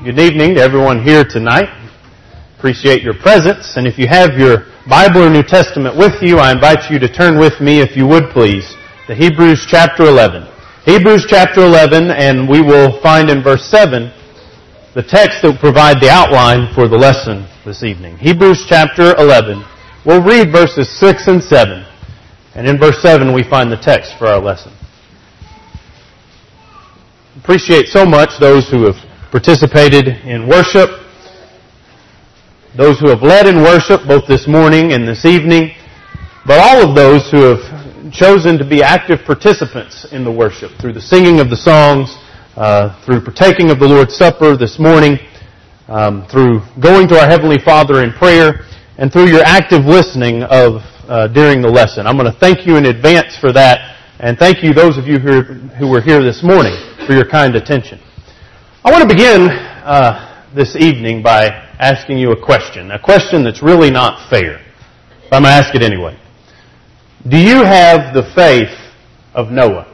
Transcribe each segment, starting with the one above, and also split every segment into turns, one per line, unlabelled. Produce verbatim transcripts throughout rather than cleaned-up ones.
Good evening to everyone here tonight. Appreciate your presence. And if you have your Bible or New Testament with you, I invite you to turn with me, if you would please, to Hebrews chapter eleven. Hebrews chapter eleven, and we will find in verse seven the text that will provide the outline for the lesson this evening. Hebrews chapter eleven. We'll read verses six and seven. And in verse seven we find the text for our lesson. Appreciate so much those who have participated in worship, those who have led in worship both this morning and this evening, but all of those who have chosen to be active participants in the worship through the singing of the songs, uh, through partaking of the Lord's Supper this morning, um, through going to our Heavenly Father in prayer, and through your active listening of uh, during the lesson. I'm going to thank you in advance for that, and thank you those of you who, who were here this morning for your kind attention. I want to begin uh, this evening by asking you a question, a question that's really not fair, but I'm going to ask it anyway. Do you have the faith of Noah?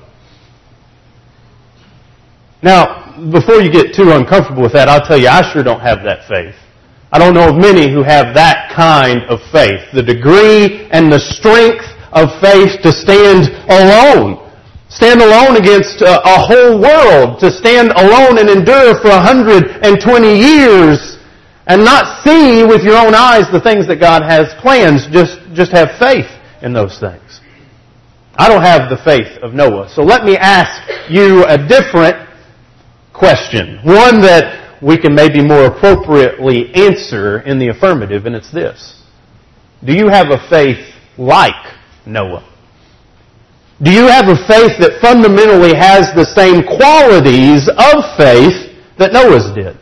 Now, before you get too uncomfortable with that, I'll tell you I sure don't have that faith. I don't know of many who have that kind of faith, the degree and the strength of faith to stand alone. Stand alone against a, a whole world, to stand alone and endure for one hundred twenty years and not see with your own eyes the things that God has planned. Just, just have faith in those things. I don't have the faith of Noah. So let me ask you a different question, one that we can maybe more appropriately answer in the affirmative, and it's this. Do you have a faith like Noah? Do you have a faith that fundamentally has the same qualities of faith that Noah's did?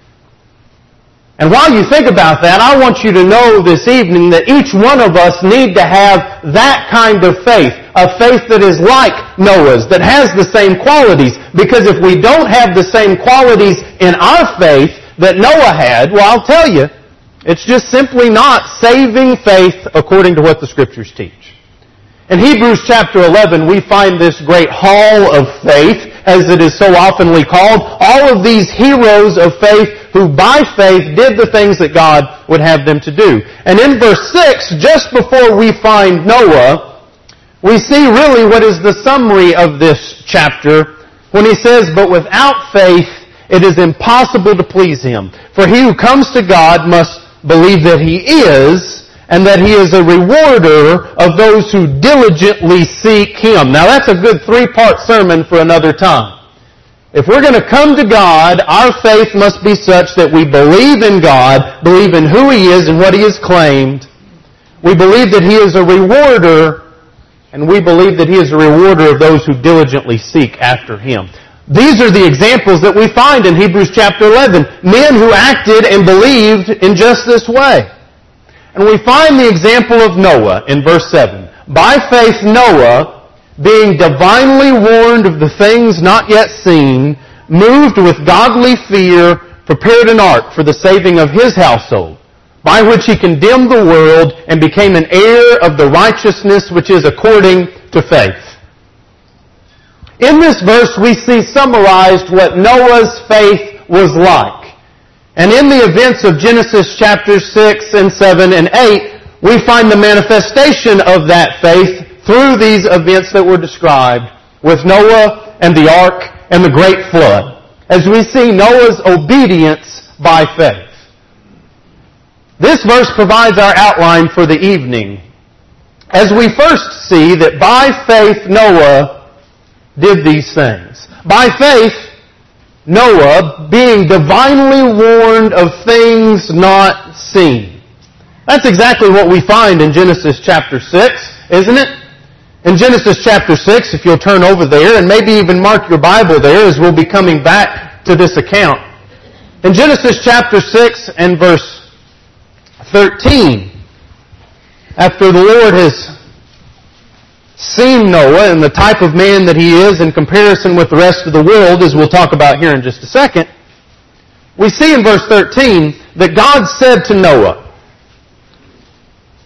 And while you think about that, I want you to know this evening that each one of us need to have that kind of faith, a faith that is like Noah's, that has the same qualities. Because if we don't have the same qualities in our faith that Noah had, well, I'll tell you, it's just simply not saving faith according to what the Scriptures teach. In Hebrews chapter eleven, we find this great hall of faith, as it is so oftenly called. All of these heroes of faith who by faith did the things that God would have them to do. And in verse six, just before we find Noah, we see really what is the summary of this chapter when he says, "But without faith it is impossible to please Him. For he who comes to God must believe that He is, and that He is a rewarder of those who diligently seek Him." Now that's a good three-part sermon for another time. If we're going to come to God, our faith must be such that we believe in God, believe in who He is and what He has claimed. We believe that He is a rewarder, and we believe that He is a rewarder of those who diligently seek after Him. These are the examples that we find in Hebrews chapter eleven. Men who acted and believed in just this way. And we find the example of Noah in verse seven. By faith Noah, being divinely warned of the things not yet seen, moved with godly fear, prepared an ark for the saving of his household, by which he condemned the world and became an heir of the righteousness which is according to faith. In this verse we see summarized what Noah's faith was like. And in the events of Genesis chapters six and seven and eight, we find the manifestation of that faith through these events that were described with Noah and the ark and the great flood, as we see Noah's obedience by faith. This verse provides our outline for the evening, as we first see that by faith Noah did these things. By faith, Noah, being divinely warned of things not seen. That's exactly what we find in Genesis chapter six, isn't it? In Genesis chapter six, if you'll turn over there, and maybe even mark your Bible there as we'll be coming back to this account. In Genesis chapter six and verse thirteen, after the Lord has seen Noah and the type of man that he is in comparison with the rest of the world, as we'll talk about here in just a second, we see in verse thirteen that God said to Noah,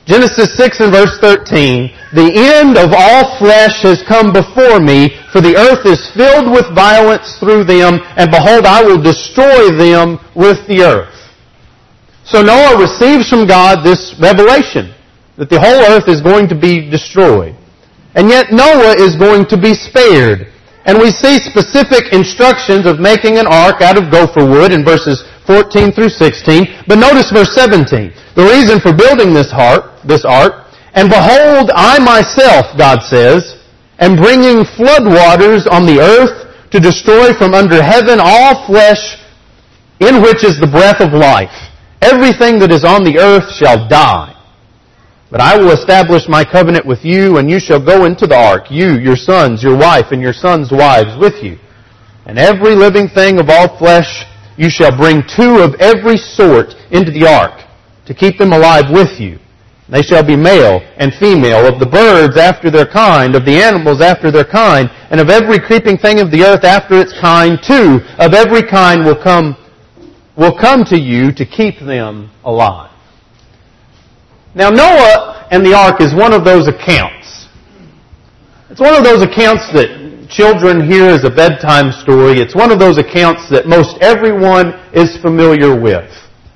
Genesis six and verse thirteen, the end of all flesh has come before me, for the earth is filled with violence through them, and behold, I will destroy them with the earth. So Noah receives from God this revelation, that the whole earth is going to be destroyed. And yet Noah is going to be spared. And we see specific instructions of making an ark out of gopher wood in verses fourteen through sixteen. But notice verse seventeen. The reason for building this ark, this ark, and behold, I myself, God says, am bringing flood waters on the earth to destroy from under heaven all flesh in which is the breath of life. Everything that is on the earth shall die. But I will establish my covenant with you, and you shall go into the ark, you, your sons, your wife, and your sons' wives with you. And every living thing of all flesh you shall bring two of every sort into the ark, to keep them alive with you. They shall be male and female, of the birds after their kind, of the animals after their kind, and of every creeping thing of the earth after its kind, two of every kind will come, will come to you to keep them alive. Now, Noah and the ark is one of those accounts. It's one of those accounts that children hear as a bedtime story. It's one of those accounts that most everyone is familiar with.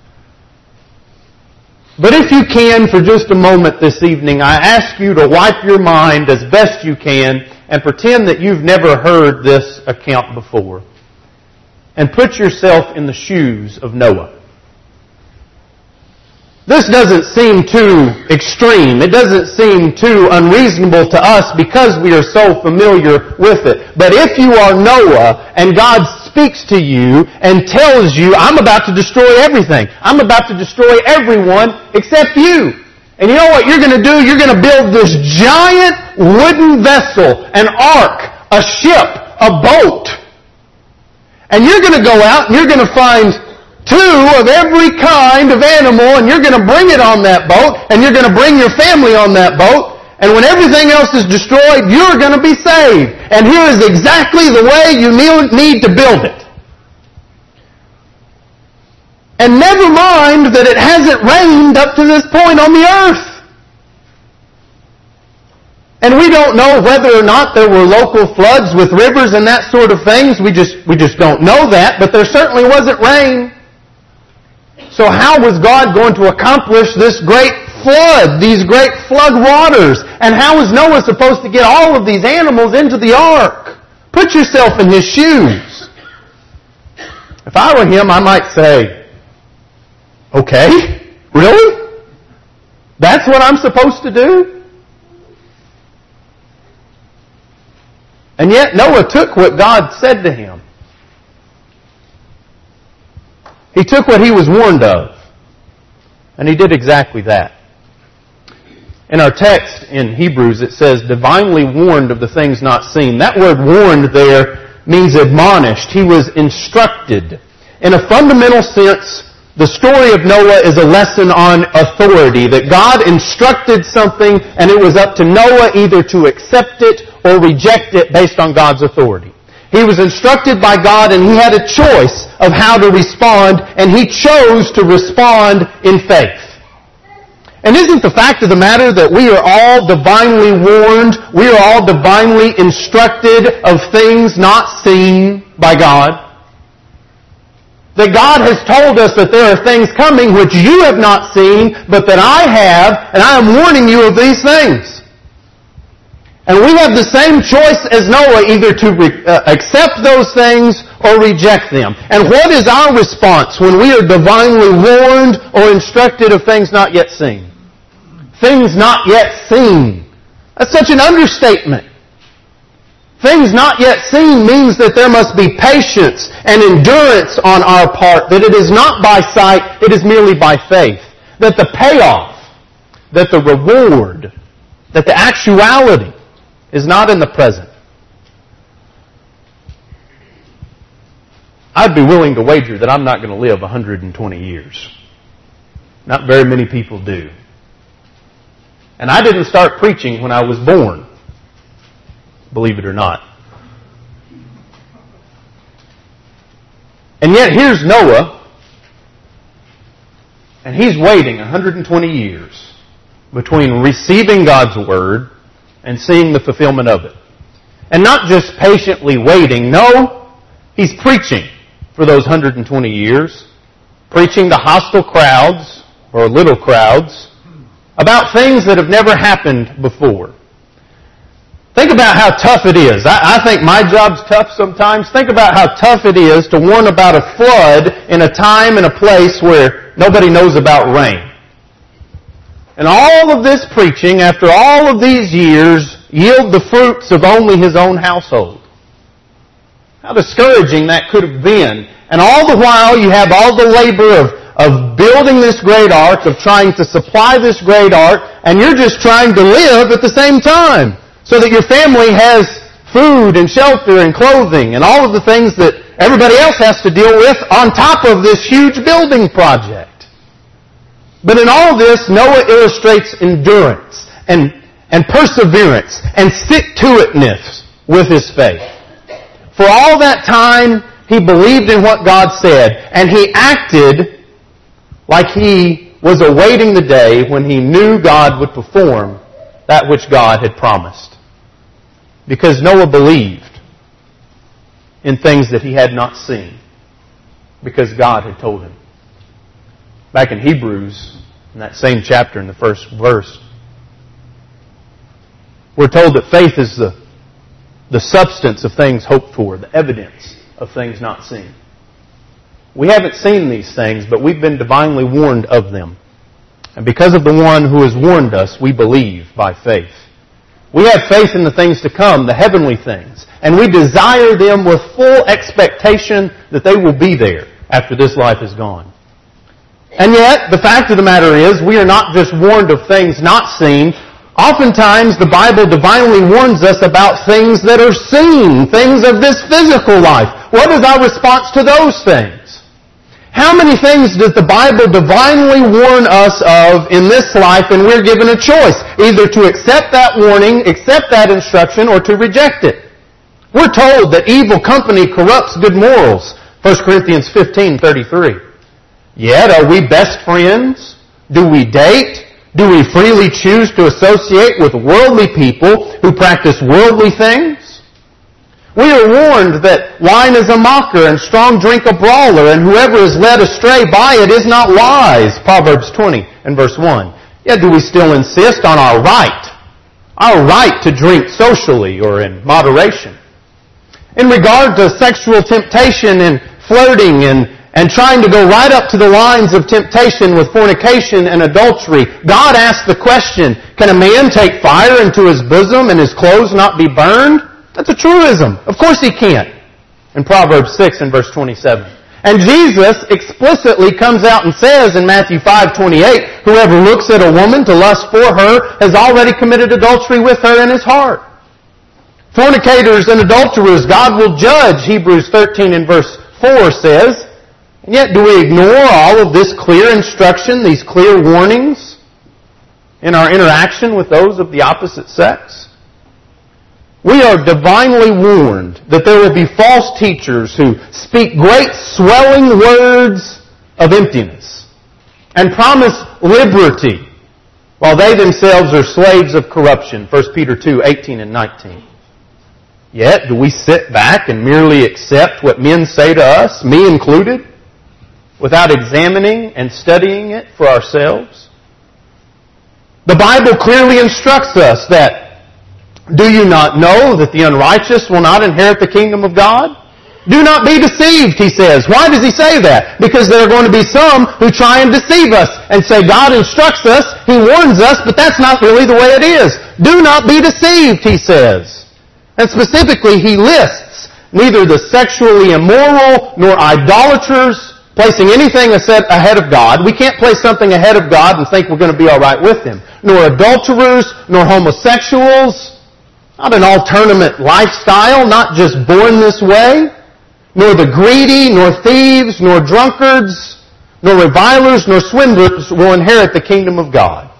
But if you can, for just a moment this evening, I ask you to wipe your mind as best you can and pretend that you've never heard this account before. And put yourself in the shoes of Noah. This doesn't seem too extreme. It doesn't seem too unreasonable to us because we are so familiar with it. But if you are Noah and God speaks to you and tells you, I'm about to destroy everything. I'm about to destroy everyone except you. And you know what you're going to do? You're going to build this giant wooden vessel, an ark, a ship, a boat. And you're going to go out and you're going to find two of every kind of animal, and you're going to bring it on that boat, and you're going to bring your family on that boat, and when everything else is destroyed, you're going to be saved. And here is exactly the way you need to build it. And never mind that it hasn't rained up to this point on the earth. And we don't know whether or not there were local floods with rivers and that sort of things. We just, we just don't know that, but there certainly wasn't rain. So how was God going to accomplish this great flood, these great flood waters? And how was Noah supposed to get all of these animals into the ark? Put yourself in his shoes. If I were him, I might say, okay, really? That's what I'm supposed to do? And yet Noah took what God said to him. He took what he was warned of, and he did exactly that. In our text in Hebrews, it says, divinely warned of the things not seen. That word warned there means admonished. He was instructed. In a fundamental sense, the story of Noah is a lesson on authority, that God instructed something, and it was up to Noah either to accept it or reject it based on God's authority. He was instructed by God, and he had a choice of how to respond, and he chose to respond in faith. And isn't the fact of the matter that we are all divinely warned, we are all divinely instructed of things not seen by God? That God has told us that there are things coming which you have not seen, but that I have, and I am warning you of these things. And we have the same choice as Noah, either to re- uh, accept those things or reject them. And what is our response when we are divinely warned or instructed of things not yet seen? Things not yet seen. That's such an understatement. Things not yet seen means that there must be patience and endurance on our part, that it is not by sight, it is merely by faith. That the payoff, that the reward, that the actuality is not in the present. I'd be willing to wager that I'm not going to live one hundred twenty years. Not very many people do. And I didn't start preaching when I was born, believe it or not. And yet here's Noah, and he's waiting one hundred twenty years between receiving God's Word and seeing the fulfillment of it. And not just patiently waiting. No, He's preaching for those one hundred twenty years. Preaching to hostile crowds, or little crowds, about things that have never happened before. Think about how tough it is. I, I think my job's tough sometimes. Think about how tough it is to warn about a flood in a time and a place where nobody knows about rain. And all of this preaching, after all of these years, yield the fruits of only his own household. How discouraging that could have been. And all the while you have all the labor of, of building this great ark, of trying to supply this great ark, and you're just trying to live at the same time. So that your family has food and shelter and clothing and all of the things that everybody else has to deal with on top of this huge building project. But in all this, Noah illustrates endurance and, and perseverance and stick-to-itness with his faith. For all that time, he believed in what God said, and he acted like he was awaiting the day when he knew God would perform that which God had promised. Because Noah believed in things that he had not seen, because God had told him. Back in Hebrews, in that same chapter, in the first verse, we're told that faith is the, the substance of things hoped for, the evidence of things not seen. We haven't seen these things, but we've been divinely warned of them. And because of the one who has warned us, we believe by faith. We have faith in the things to come, the heavenly things, and we desire them with full expectation that they will be there after this life is gone. And yet, the fact of the matter is, we are not just warned of things not seen. Oftentimes, the Bible divinely warns us about things that are seen, things of this physical life. What is our response to those things? How many things does the Bible divinely warn us of in this life, and we're given a choice, either to accept that warning, accept that instruction, or to reject it? We're told that evil company corrupts good morals, First Corinthians fifteen thirty-three. Yet, are we best friends? Do we date? Do we freely choose to associate with worldly people who practice worldly things? We are warned that wine is a mocker and strong drink a brawler, and whoever is led astray by it is not wise, Proverbs twenty and verse one. Yet do we still insist on our right, our right to drink socially or in moderation? In regard to sexual temptation and flirting and, and trying to go right up to the lines of temptation with fornication and adultery, God asked the question, can a man take fire into his bosom and his clothes not be burned? That's a truism. Of course he can't. In Proverbs six and verse twenty-seven. And Jesus explicitly comes out and says in Matthew five twenty-eight, whoever looks at a woman to lust for her has already committed adultery with her in his heart. Fornicators and adulterers God will judge, Hebrews thirteen and verse four says. And yet do we ignore all of this clear instruction, these clear warnings in our interaction with those of the opposite sex? We are divinely warned that there will be false teachers who speak great swelling words of emptiness and promise liberty while they themselves are slaves of corruption, First Peter two eighteen and nineteen. Yet, do we sit back and merely accept what men say to us, me included, without examining and studying it for ourselves? The Bible clearly instructs us that, do you not know that the unrighteous will not inherit the kingdom of God? Do not be deceived, he says. Why does he say that? Because there are going to be some who try and deceive us and say God instructs us, he warns us, but that's not really the way it is. Do not be deceived, he says. And specifically, he lists neither the sexually immoral nor idolaters placing anything ahead of God. We can't place something ahead of God and think we're going to be all right with him. Nor adulterers, nor homosexuals. Not an alternate lifestyle, not just born this way. Nor the greedy, nor thieves, nor drunkards, nor revilers, nor swindlers will inherit the kingdom of God.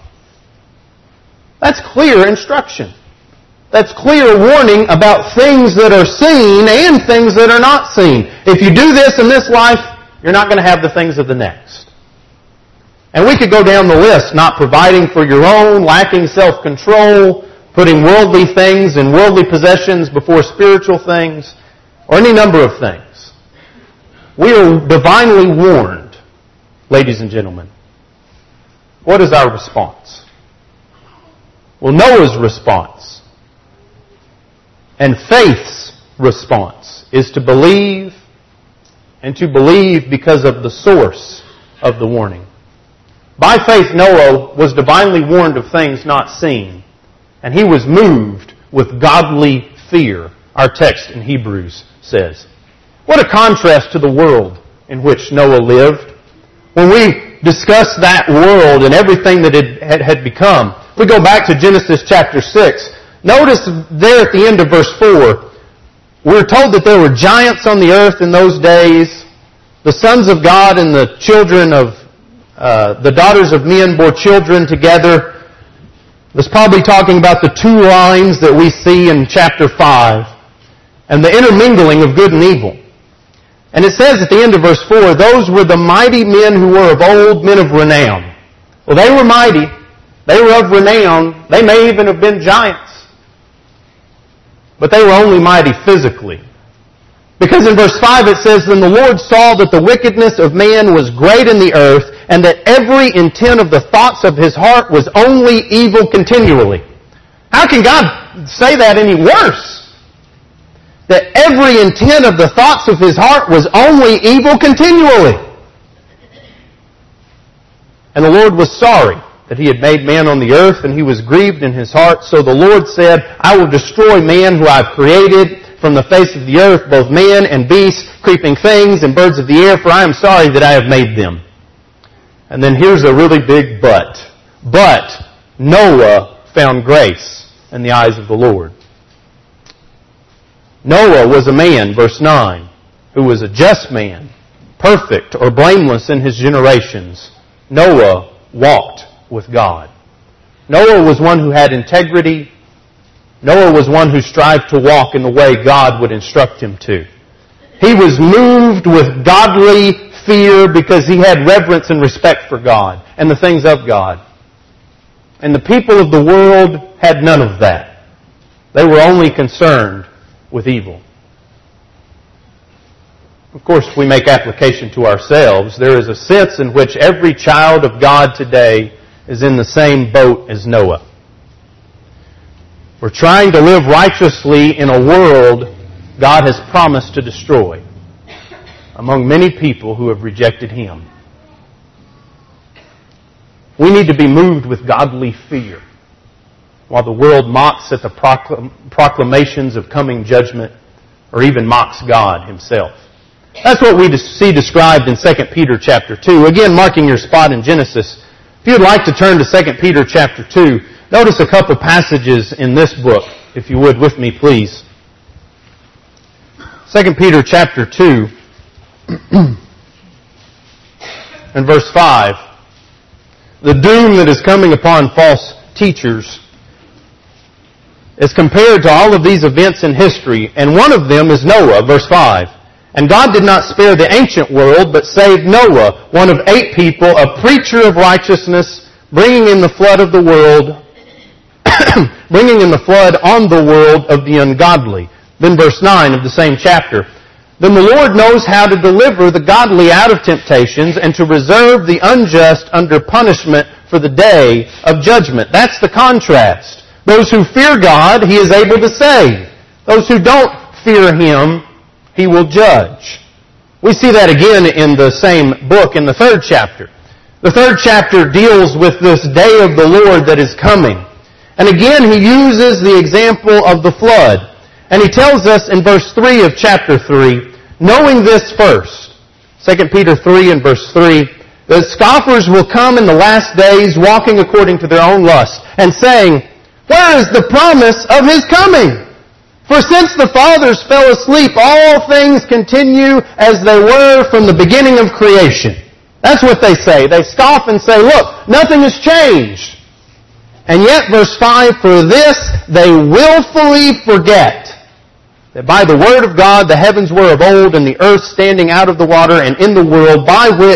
That's clear instruction. That's clear warning about things that are seen and things that are not seen. If you do this in this life, you're not going to have the things of the next. And we could go down the list, not providing for your own, lacking self-control, putting worldly things and worldly possessions before spiritual things, or any number of things. We are divinely warned, ladies and gentlemen. What is our response? Well, Noah's response and faith's response is to believe, and to believe because of the source of the warning. By faith, Noah was divinely warned of things not seen, and he was moved with godly fear, our text in Hebrews says. What a contrast to the world in which Noah lived. When we discuss that world and everything that it had become, we go back to Genesis chapter six. Notice there at the end of verse four, we're told that there were giants on the earth in those days. The sons of God and the children of, uh, the daughters of men bore children together. It's probably talking about the two lines that we see in chapter five and the intermingling of good and evil. And it says at the end of verse four, those were the mighty men who were of old, men of renown. Well, they were mighty. They were of renown. They may even have been giants. But they were only mighty physically. Because in verse five it says, then the Lord saw that the wickedness of man was great in the earth, and that every intent of the thoughts of his heart was only evil continually. How can God say that any worse? That every intent of the thoughts of his heart was only evil continually. And the Lord was sorry that he had made man on the earth, and he was grieved in his heart. So the Lord said, I will destroy man who I have created from the face of the earth, both man and beasts, creeping things, and birds of the air, for I am sorry that I have made them. And then here's a really big but. But Noah found grace in the eyes of the Lord. Noah was a man, verse nine, who was a just man, perfect or blameless in his generations. Noah walked with God. Noah was one who had integrity. Noah was one who strived to walk in the way God would instruct him to. He was moved with godly fear because he had reverence and respect for God and the things of God. And the people of the world had none of that. They were only concerned with evil. Of course, if we make application to ourselves, there is a sense in which every child of God today is in the same boat as Noah. We're trying to live righteously in a world God has promised to destroy, among many people who have rejected Him. We need to be moved with godly fear, while the world mocks at the proclam- proclamations of coming judgment, or even mocks God Himself. That's what we see described in Second Peter chapter two. Again, marking your spot in Genesis. If you'd like to turn to Second Peter chapter two, notice a couple passages in this book, if you would, with me, please. Second Peter chapter two, and verse five. The doom that is coming upon false teachers is compared to all of these events in history, and one of them is Noah, verse five. And God did not spare the ancient world, but saved Noah, one of eight people, a preacher of righteousness, bringing in the flood of the world, bringing in the flood on the world of the ungodly. Then verse nine of the same chapter. Then the Lord knows how to deliver the godly out of temptations and to reserve the unjust under punishment for the day of judgment. That's the contrast. Those who fear God, He is able to save. Those who don't fear Him, He will judge. We see that again in the same book in the third chapter. The third chapter deals with this day of the Lord that is coming. And again, He uses the example of the flood. And He tells us in verse three of chapter three, knowing this first, Second Peter three and verse three, that scoffers will come in the last days walking according to their own lust, and saying, where is the promise of His coming? For since the fathers fell asleep, all things continue as they were from the beginning of creation. That's what they say. They scoff and say, look, nothing has changed. And yet, verse five, for this they willfully forget that by the word of God the heavens were of old, and the earth standing out of the water, and in the world by which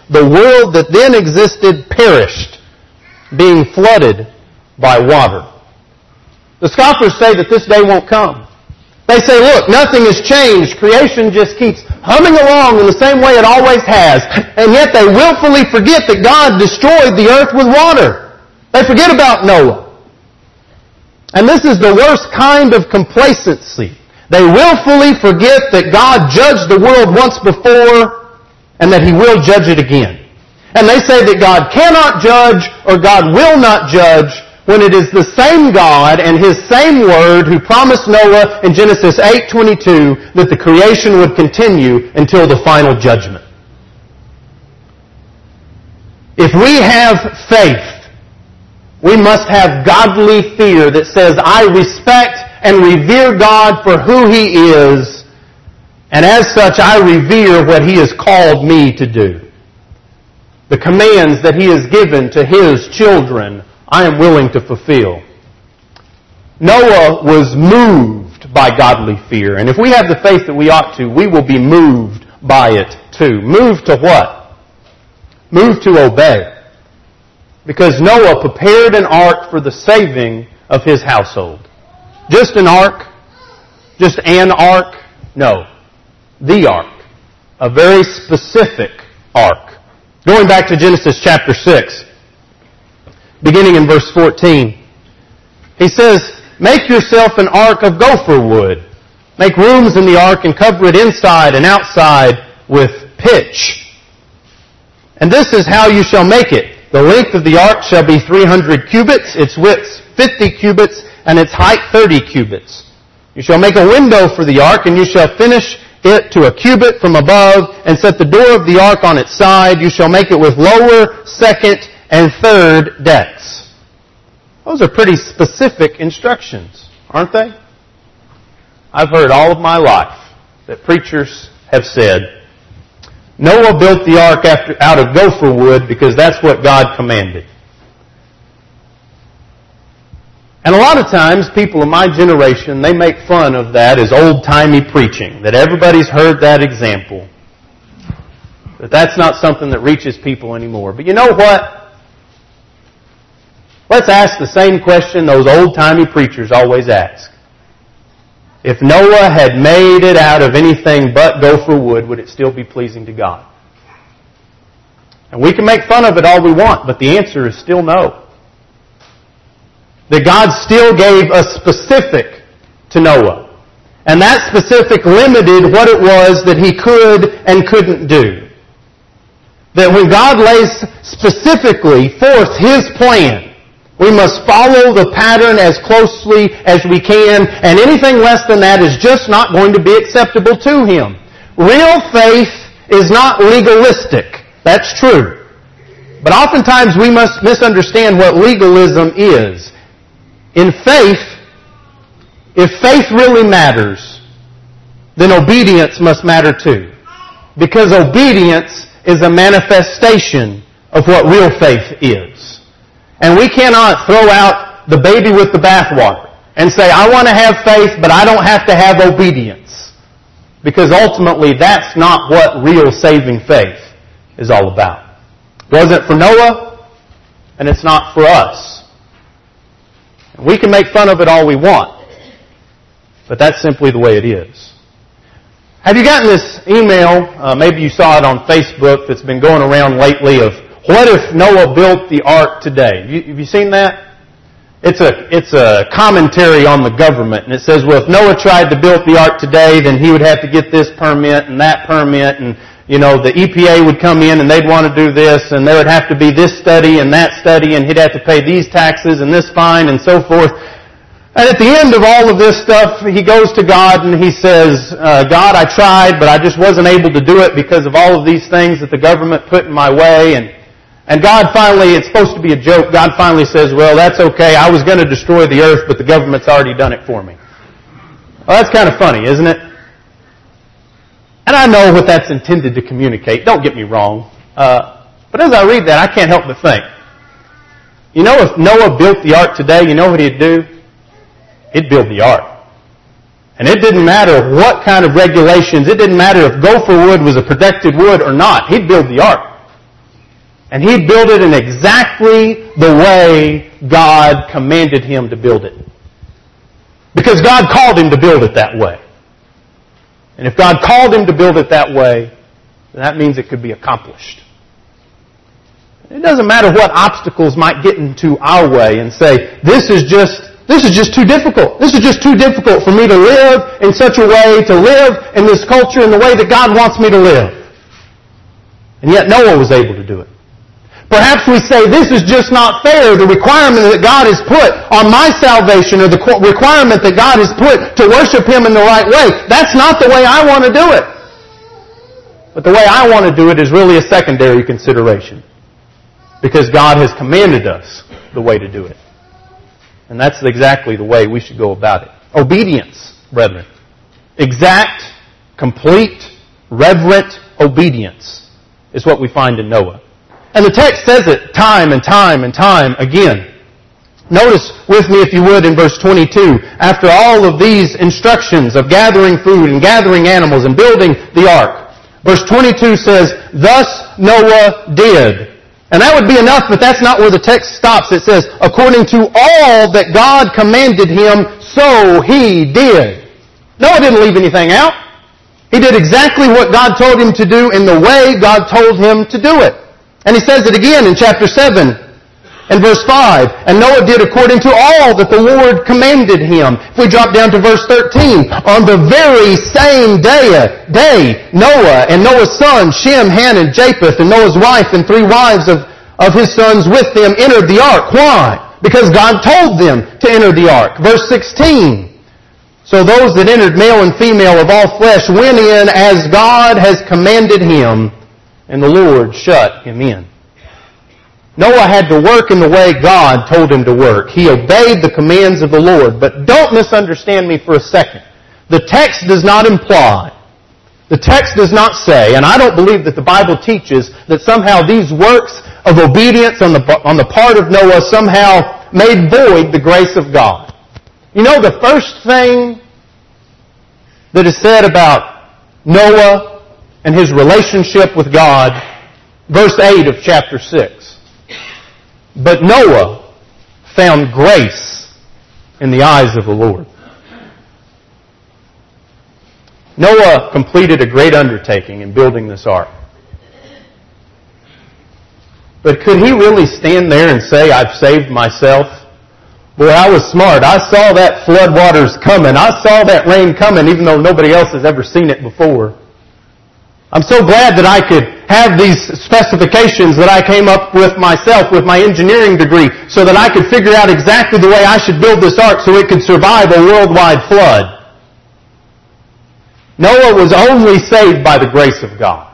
the world that then existed perished, being flooded by water. The scoffers say that this day won't come. They say, look, nothing has changed. Creation just keeps humming along in the same way it always has. And yet they willfully forget that God destroyed the earth with water. They forget about Noah. And this is the worst kind of complacency. They willfully forget that God judged the world once before and that He will judge it again. And they say that God cannot judge or God will not judge when it is the same God and His same Word who promised Noah in Genesis eight twenty-two that the creation would continue until the final judgment. If we have faith, we must have godly fear that says, I respect and revere God for who He is, and as such I revere what He has called me to do. The commands that He has given to His children, I am willing to fulfill. Noah was moved by godly fear, and if we have the faith that we ought to, we will be moved by it too. Moved to what? Moved to obey. Because Noah prepared an ark for the saving of his household. Just an ark? Just an ark? No. The ark. A very specific ark. Going back to Genesis chapter six, beginning in verse fourteen, he says, make yourself an ark of gopher wood. Make rooms in the ark and cover it inside and outside with pitch. And this is how you shall make it. The length of the ark shall be three hundred cubits, its width fifty cubits, and its height thirty cubits. You shall make a window for the ark, and you shall finish it to a cubit from above, and set the door of the ark on its side. You shall make it with lower, second, and third decks. Those are pretty specific instructions, aren't they? I've heard all of my life that preachers have said, Noah built the ark after, out of gopher wood because that's what God commanded. And a lot of times, people of my generation, they make fun of that as old-timey preaching, that everybody's heard that example. But that's not something that reaches people anymore. But you know what? Let's ask the same question those old-timey preachers always ask. If Noah had made it out of anything but gopher wood, would it still be pleasing to God? And we can make fun of it all we want, but the answer is still no. That God still gave a specific to Noah. And that specific limited what it was that he could and couldn't do. That when God lays specifically forth His plan, we must follow the pattern as closely as we can, and anything less than that is just not going to be acceptable to Him. Real faith is not legalistic. That's true. But oftentimes we must misunderstand what legalism is. In faith, if faith really matters, then obedience must matter too. Because obedience is a manifestation of what real faith is. And we cannot throw out the baby with the bathwater and say, I want to have faith, but I don't have to have obedience. Because ultimately, that's not what real saving faith is all about. It wasn't for Noah, and it's not for us. We can make fun of it all we want, but that's simply the way it is. Have you gotten this email, uh, maybe you saw it on Facebook, that's been going around lately of, what if Noah built the ark today? Have you, have you seen that? It's a, it's a commentary on the government, and it says, well, if Noah tried to build the ark today, then he would have to get this permit and that permit, and, you know, the E P A would come in and they'd want to do this, and there would have to be this study and that study, and he'd have to pay these taxes and this fine and so forth. And at the end of all of this stuff, he goes to God and he says, uh, God, I tried, but I just wasn't able to do it because of all of these things that the government put in my way. And, and God finally, it's supposed to be a joke, God finally says, well, that's okay. I was going to destroy the earth, but the government's already done it for me. Well, that's kind of funny, isn't it? And I know what that's intended to communicate. Don't get me wrong. Uh, but as I read that, I can't help but think. You know, if Noah built the ark today, you know what he'd do? He'd build the ark. And it didn't matter what kind of regulations, it didn't matter if gopher wood was a protected wood or not, he'd build the ark. And he built it in exactly the way God commanded him to build it. Because God called him to build it that way. And if God called him to build it that way, then that means it could be accomplished. It doesn't matter what obstacles might get into our way and say, this is just, this is just too difficult. This is just too difficult for me to live in such a way, to live in this culture in the way that God wants me to live. And yet Noah was able to do it. Perhaps we say, this is just not fair, the requirement that God has put on my salvation, or the requirement that God has put to worship Him in the right way. That's not the way I want to do it. But the way I want to do it is really a secondary consideration. Because God has commanded us the way to do it. And that's exactly the way we should go about it. Obedience, brethren. Exact, complete, reverent obedience is what we find in Noah. And the text says it time and time and time again. Notice with me, if you would, in verse twenty-two, after all of these instructions of gathering food and gathering animals and building the ark, verse twenty-two says, thus Noah did. And that would be enough, but that's not where the text stops. It says, according to all that God commanded him, so he did. Noah didn't leave anything out. He did exactly what God told him to do in the way God told him to do it. And he says it again in chapter seven and verse five. And Noah did according to all that the Lord commanded him. If we drop down to verse thirteen, on the very same day, day Noah and Noah's sons, Shem, Ham, and Japheth, and Noah's wife and three wives of, of his sons with them entered the ark. Why? Because God told them to enter the ark. Verse sixteen. So those that entered, male and female of all flesh, went in as God has commanded him, and the Lord shut him in. Noah had to work in the way God told him to work. He obeyed the commands of the Lord. But don't misunderstand me for a second. The text does not imply, the text does not say, and I don't believe that the Bible teaches, that somehow these works of obedience on the, on the part of Noah somehow made void the grace of God. You know, the first thing that is said about Noah and his relationship with God, verse eight of chapter six. But Noah found grace in the eyes of the Lord. Noah completed a great undertaking in building this ark. But could he really stand there and say, I've saved myself? Boy, I was smart. I saw that flood waters coming. I saw that rain coming, even though nobody else has ever seen it before. I'm so glad that I could have these specifications that I came up with myself with my engineering degree so that I could figure out exactly the way I should build this ark so it could survive a worldwide flood. Noah was only saved by the grace of God.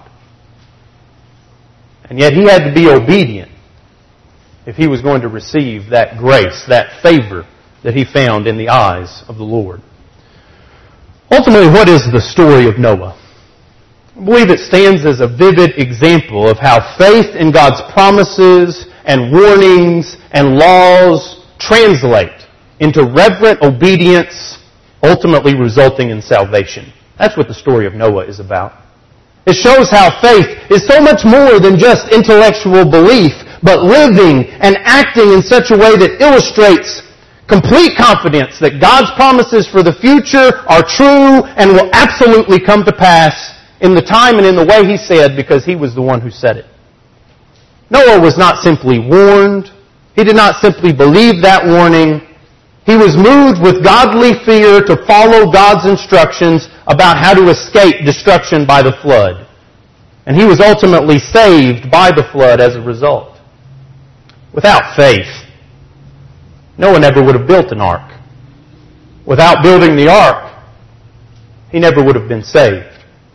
And yet he had to be obedient if he was going to receive that grace, that favor that he found in the eyes of the Lord. Ultimately, what is the story of Noah? I believe it stands as a vivid example of how faith in God's promises and warnings and laws translate into reverent obedience, ultimately resulting in salvation. That's what the story of Noah is about. It shows how faith is so much more than just intellectual belief, but living and acting in such a way that illustrates complete confidence that God's promises for the future are true and will absolutely come to pass in the time and in the way He said, because He was the one who said it. Noah was not simply warned. He did not simply believe that warning. He was moved with godly fear to follow God's instructions about how to escape destruction by the flood. And he was ultimately saved by the flood as a result. Without faith, Noah never would have built an ark. Without building the ark, he never would have been saved.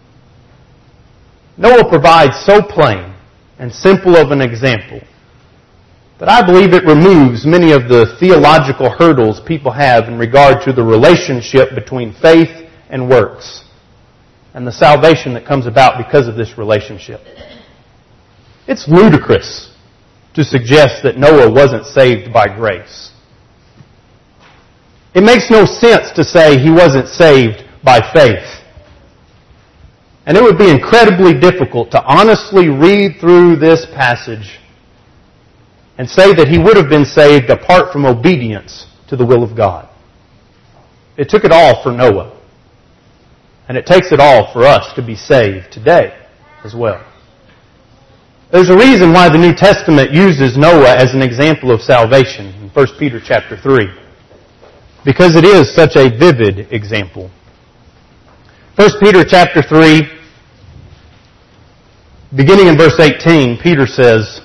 Noah provides so plain and simple of an example that I believe it removes many of the theological hurdles people have in regard to the relationship between faith and works and the salvation that comes about because of this relationship. It's ludicrous to suggest that Noah wasn't saved by grace. It makes no sense to say he wasn't saved by faith. And it would be incredibly difficult to honestly read through this passage and say that he would have been saved apart from obedience to the will of God. It took it all for Noah. And it takes it all for us to be saved today as well. There's a reason why the New Testament uses Noah as an example of salvation in First Peter chapter three. Because it is such a vivid example. First Peter chapter three, beginning in verse eighteen, Peter says,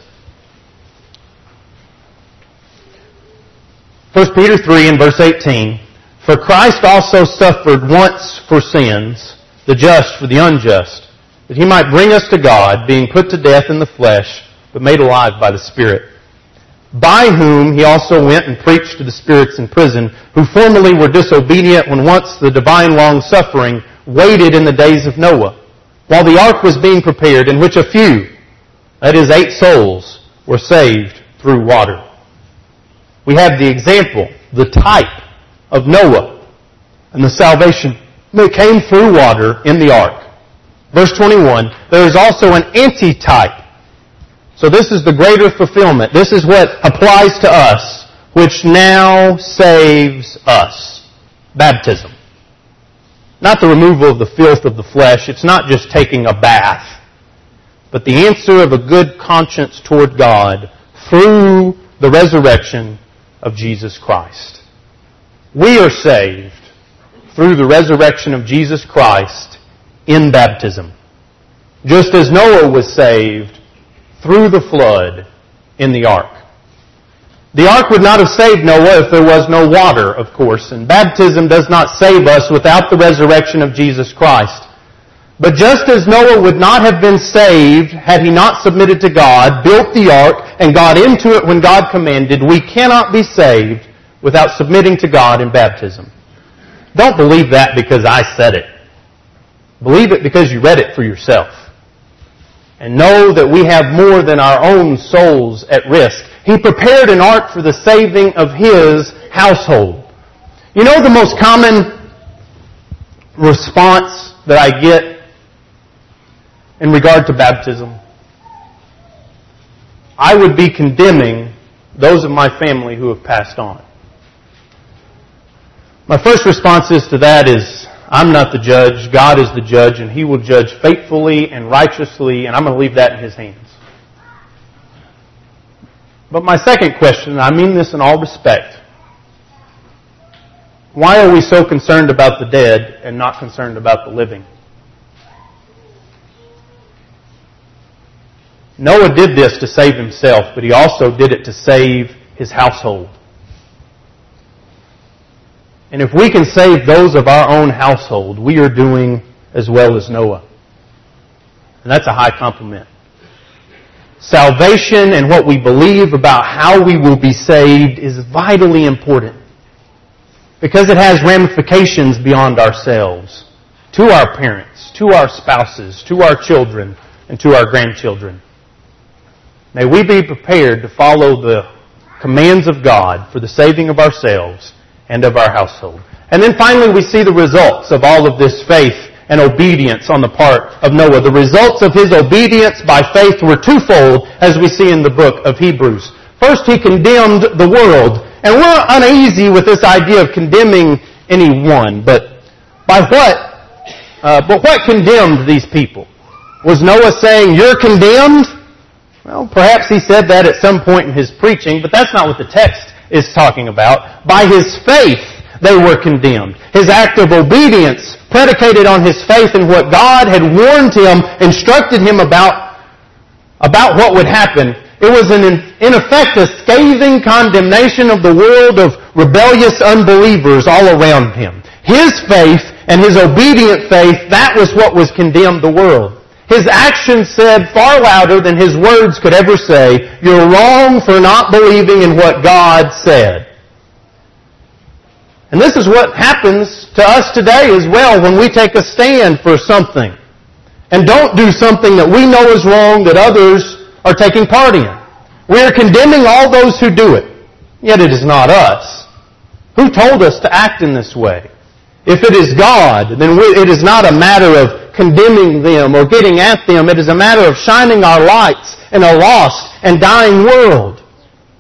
First Peter three and verse eighteen, "For Christ also suffered once for sins, the just for the unjust, that he might bring us to God, being put to death in the flesh, but made alive by the Spirit. By whom he also went and preached to the spirits in prison, who formerly were disobedient when once the divine long-suffering waited in the days of Noah, while the ark was being prepared, in which a few, that is eight souls, were saved through water." We have the example, the type of Noah and the salvation that came through water in the ark. Verse twenty-one, there is also an antitype. So this is the greater fulfillment. This is what applies to us, which now saves us. Baptism. Not the removal of the filth of the flesh. It's not just taking a bath. But the answer of a good conscience toward God through the resurrection of Jesus Christ. We are saved through the resurrection of Jesus Christ in baptism. Just as Noah was saved through the flood in the ark. The ark would not have saved Noah if there was no water, of course, and baptism does not save us without the resurrection of Jesus Christ. But just as Noah would not have been saved had he not submitted to God, built the ark, and got into it when God commanded, we cannot be saved without submitting to God in baptism. Don't believe that because I said it. Believe it because you read it for yourself. And know that we have more than our own souls at risk. He prepared an ark for the saving of His household. You know the most common response that I get in regard to baptism? I would be condemning those of my family who have passed on. My first response is to that is, I'm not the judge, God is the judge, and He will judge faithfully and righteously, and I'm going to leave that in His hands. But my second question, and I mean this in all respect, why are we so concerned about the dead and not concerned about the living? Noah did this to save himself, but he also did it to save his household. And if we can save those of our own household, we are doing as well as Noah. And that's a high compliment. Salvation and what we believe about how we will be saved is vitally important. Because it has ramifications beyond ourselves. To our parents, to our spouses, to our children, and to our grandchildren. May we be prepared to follow the commands of God for the saving of ourselves and of our household. And then finally we see the results of all of this faith and obedience on the part of Noah. The results of his obedience by faith were twofold, as we see in the book of Hebrews. First, he condemned the world. And we're uneasy with this idea of condemning anyone. But by what? Uh, but what condemned these people? Was Noah saying, "You're condemned"? Well, perhaps he said that at some point in his preaching, but that's not what the text is talking about. By his faith, they were condemned. His act of obedience, predicated on his faith in what God had warned him, instructed him about, about what would happen. It was, an, in effect, a scathing condemnation of the world of rebellious unbelievers all around him. His faith and his obedient faith, that was what was condemned the world. His actions said far louder than his words could ever say, "You're wrong for not believing in what God said." And this is what happens to us today as well when we take a stand for something and don't do something that we know is wrong that others are taking part in. We are condemning all those who do it, yet it is not us. Who told us to act in this way? If it is God, then we, it is not a matter of condemning them or getting at them. It is a matter of shining our lights in a lost and dying world.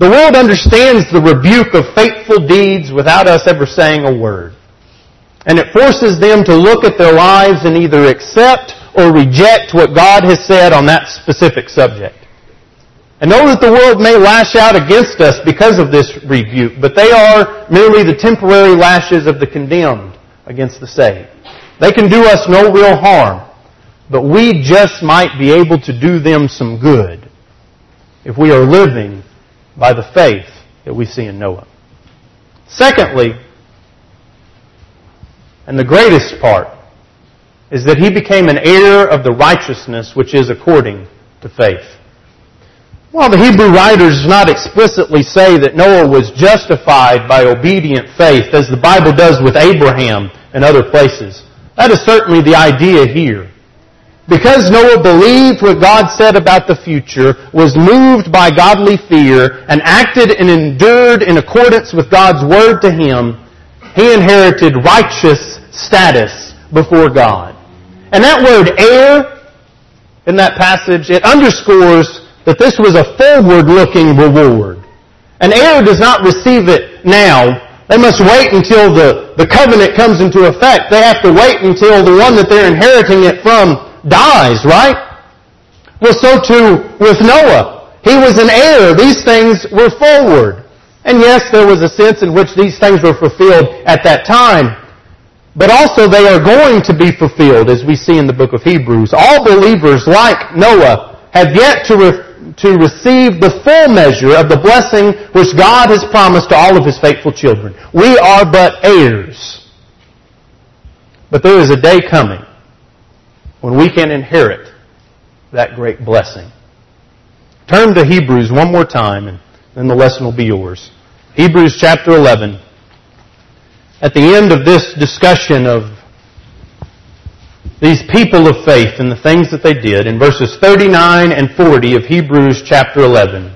The world understands the rebuke of faithful deeds without us ever saying a word. And it forces them to look at their lives and either accept or reject what God has said on that specific subject. And know that the world may lash out against us because of this rebuke, but they are merely the temporary lashes of the condemned against the saved. They can do us no real harm, but we just might be able to do them some good if we are living by the faith that we see in Noah. Secondly, and the greatest part, is that he became an heir of the righteousness which is according to faith. While the Hebrew writers do not explicitly say that Noah was justified by obedient faith, as the Bible does with Abraham and other places, that is certainly the idea here. Because Noah believed what God said about the future, was moved by godly fear, and acted and endured in accordance with God's word to him, he inherited righteous status before God. And that word heir in that passage, it underscores that this was a forward-looking reward. An heir does not receive it now. They must wait until the, the covenant comes into effect. They have to wait until the one that they're inheriting it from dies, right? Well, so too with Noah. He was an heir. These things were forward. And yes, there was a sense in which these things were fulfilled at that time. But also they are going to be fulfilled, as we see in the book of Hebrews. All believers, like Noah, have yet to, re- to receive the full measure of the blessing which God has promised to all of His faithful children. We are but heirs. But there is a day coming when we can inherit that great blessing. Turn to Hebrews one more time, and then the lesson will be yours. Hebrews chapter eleven. At the end of this discussion of these people of faith and the things that they did, in verses thirty-nine and forty of Hebrews chapter eleven,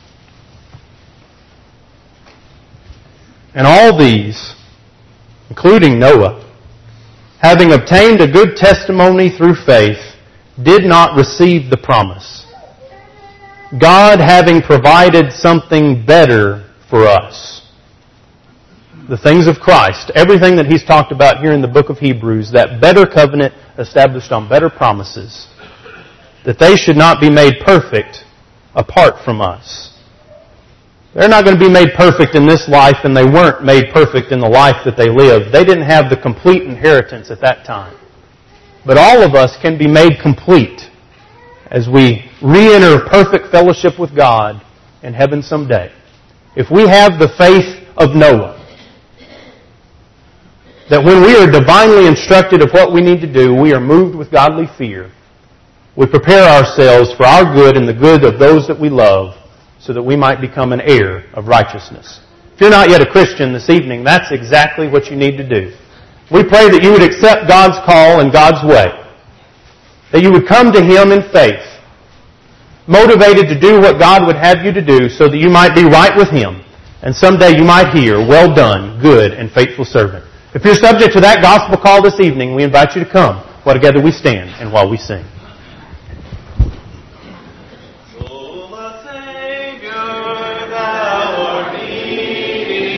and all these, including Noah, having obtained a good testimony through faith, did not receive the promise. God having provided something better for us. The things of Christ, everything that He's talked about here in the book of Hebrews, that better covenant established on better promises, that they should not be made perfect apart from us. They're not going to be made perfect in this life, and they weren't made perfect in the life that they lived. They didn't have the complete inheritance at that time. But all of us can be made complete as we re-enter perfect fellowship with God in heaven someday. If we have the faith of Noah, that when we are divinely instructed of what we need to do, we are moved with godly fear. We prepare ourselves for our good and the good of those that we love, so that we might become an heir of righteousness. If you're not yet a Christian this evening, that's exactly what you need to do. We pray that you would accept God's call and God's way. That you would come to Him in faith, motivated to do what God would have you to do so that you might be right with Him. And someday you might hear, "Well done, good and faithful servant." If you're subject to that gospel call this evening, we invite you to come while together we stand and while we sing.